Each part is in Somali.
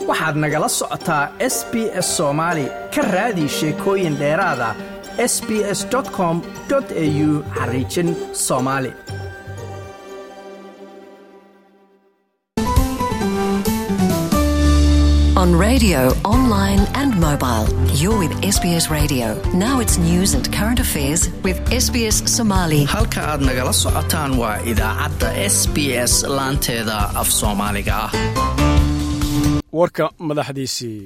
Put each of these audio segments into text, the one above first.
waxaad nagala socotaa SBS Soomaali ka raadi sheekooyin dheeraada sbs.com.au/Somali. On radio, online and mobile, you're with SBS Radio. Now it's news and current affairs with SBS Somali. Halka aad nagala socotaan waa idaacadda SBS laanteeda af Soomaaliga ah. warka madaxdiisii.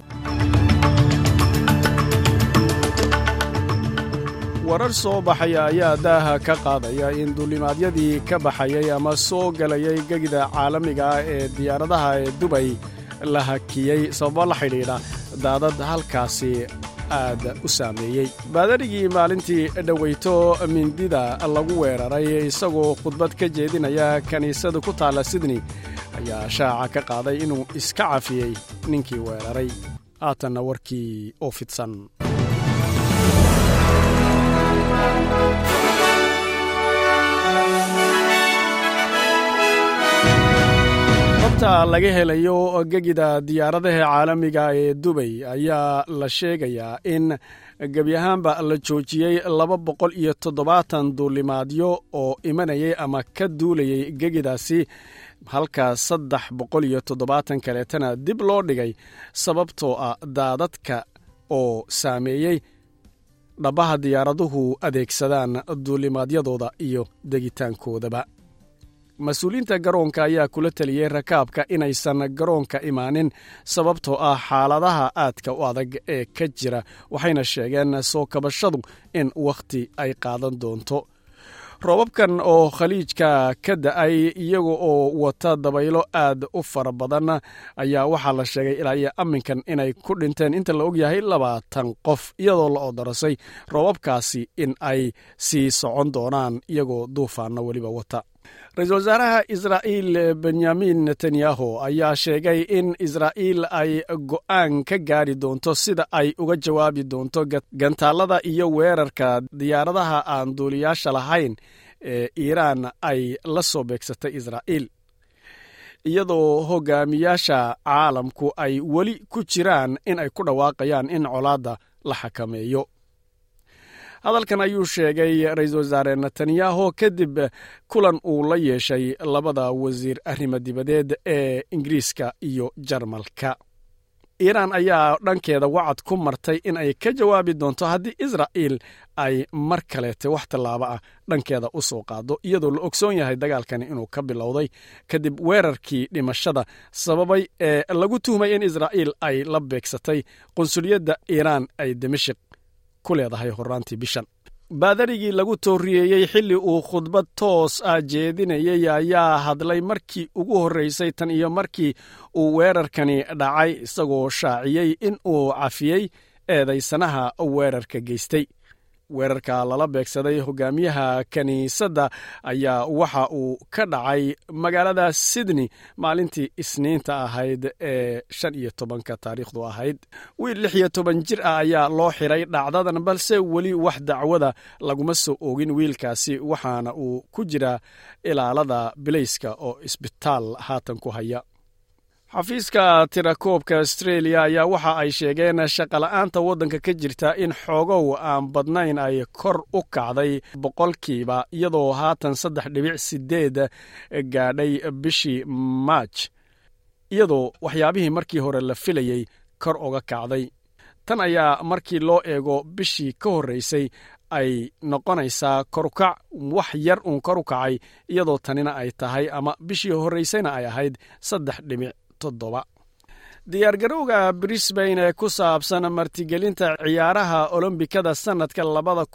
warar soo baxaya ayaa daaha ka qaadaya in duulimaadyadii ka baxayay ama soo galayay gegida caalamiga ah ee diyaaradaha ee Dubai la hakiyay sababo la xidhiidha daadad halkaasi aad u saameeyey. baadarigii maalintii dhaweyto mindida lagu weeraray isagoo khudbad ka jeedinaya kaniisada ku taala Sydney ayaa shaaca ka qaaday inuu iska cafiyey ninkii weeraray. haatanna warkii oo fidsan. laga helayo gegida diyaaradaha caalamiga ee Dubai ayaa la sheegayaa in gebi ahaanba la joojiyey 270 duulimaadyo oo imanayay ama ka duulayay gegidaasi, halka 370 kaleetana dib loo dhigay sababtoo ah daadadka oo saameeyey dhabaha diyaaraduhu adeegsadaan duulimaadyadooda iyo degitaankoodaba. mas-uuliyiinta garoonka ayaa kula taliyey rakaabka inaysan garoonka imaanin sababtoo ah xaaladaha aadka u adag ee ka jira, waxayna sheegeen soo kabashadu in wakhti ay qaadan doonto. roobabkan oo khaliijka ka da'ay iyaga oo wata dabaylo aad u fara badan ayaa waxaa la sheegay ilaa iyo aminkan inay ku dhinteen inta la ogyahay 20 qof, iyadoo la odarasay roobabkaasi in ay sii socon doonaan iyagoo duufaanna weliba wata. ra-iisul wasaaraha Israa'iil Benjamin Netanyahu ayaa sheegay in Israa'iil ay go'aan ka gaari doonto sida ay uga jawaabi doonto gantaalada iyo weerarka diyaaradaha aan duuliyaasha lahayn ee Iiraan ay la soo beegsatay Israa'iil, iyadoo hogaamiyaasha caalamku ay weli ku jiraan in ay ku dhawaaqayaan in colaadda la xakameeyo. hadalkan ayuu sheegay ra-iisul wasaare Netanyahu kadib kulan uu la yeeshay labada wasiir arrimo dibadeed ee Ingiriiska iyo Jarmalka. Iiraan ayaa dhankeeda wacad ku martay in ay ka jawaabi doonto haddii Israa'iil ay mar kaleete wax tallaabo ah dhankeeda u soo qaado, iyadoo la ogsoon yahay dagaalkani inuu ka bilowday kadib weerarkii dhimashada sababay ee lagu tuhmay in Israa'iil ay la beegsatay qunsuliyadda Iiraan ay Dimashq ku leedahay horaantii bishan. baadarigii lagu tooriyeeyey xilli uu khudbad toos ah jeedinayay ayaa hadlay markii ugu horreysay tan iyo markii uu weerarkani dhacay, isagoo shaaciyey in uu cafiyey eedaysanaha weerarka geystay. weerarka lala beegsaday hogaamiyaha kaniisadda ayaa waxa uu ka dhacay magaalada Sydney maalintii Isniinta ahayd ee 15 taariikhdu ahayd. wiil 16 jir ah ayaa loo xiray dhacdadan, balse weli wax dacwada laguma soo oogin wiilkaasi, waxaana uu ku jira ilaalada bilayska oo isbitaal haatan ku haya. xafiiska tirakoobka Australia ayaa waxa ay sheegeen shaqala'aanta waddanka ka jirta in xoogow aan badnayn ay kor u kacday boqolkiiba, iyadoo haatan 3.8 gaadhay bishii March, iyadoo waxyaabihii markii hore la filayey kor uga kacday. tan ayaa markii loo eego bishii ka horreysay ay noqonaysaa korukac wax yar uun kor u kacay, iyadoo tanina ay tahay ama bishii horreysayna ay ahayd 3.7. diyaargarowga Brisbane ee ku saabsan martigelinta ciyaaraha Olombikada sanadka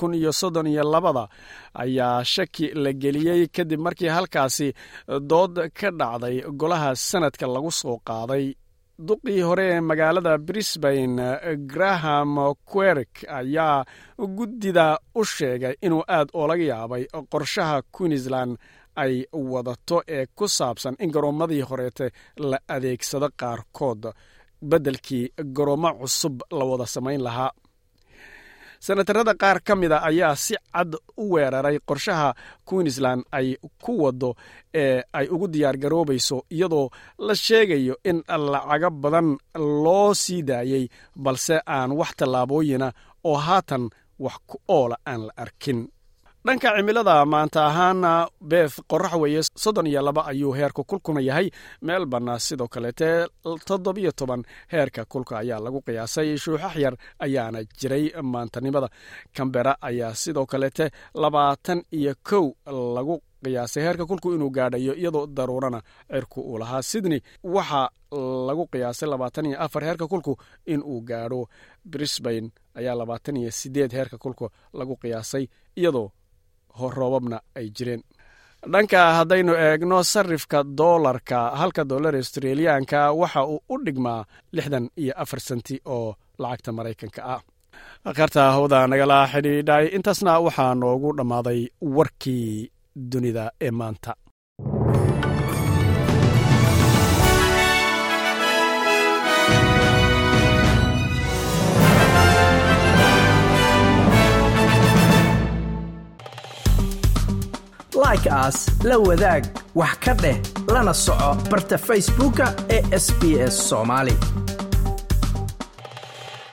2032 ayaa shaki la geliyey kadib markii halkaasi dood ka dhacday golaha sanadka lagu soo qaaday. duqii hore ee magaalada Brisbane Graham Quirk ayaa guddida u sheegay inuu aad olaga yaabay qorshaha Queensland ay wadato ee ku saabsan in garoomadii horeete la adeegsado qaarkood beddelkii garoomo cusub la wada samayn lahaa. senatarada qaar ka mida ayaa si cad u weeraray qorshaha Queensland ay ku wado ee ay ugu diyaar garoobayso iyadoo la sheegayo in lacaga badan loo sii daayay balse aan wax tallaabooyina oo haatan wax ku oola aan la arkin. dhanka cimilada maanta ahaana beef qorax weeye 32 ayuu heerka kulkuna yahay. Melbourne sidoo kale 17 heerka kulka ayaa lagu qiyaasay. Shuuxax yar ayaana jiray maantanimada. Canberra ayaa sidoo kale 21 lagu qiyaasay heerka kulku inuu gaadhayo iyadoo daruurana cirku uu lahaa. Sydney waxa lagu qiyaasay 24 heerka kulku inuu gaadho. Brisbane ayaa 28 heerka kulku lagu qiyaasay iyadoo roobabna ay jireen. dhanka haddaynu eegno sarifka doolarka, halka doolar Australiaanka waxa uu u dhigmaa 64 senti oo lacagta Mareykanka ah. Qarta hawada nagala xidhiidhay intaasna waxaa noogu dhammaaday warkii dunida ee maanta. like us, la wadaag, wax ka dheh, lana soco barta Facebooka ee SBS Somali.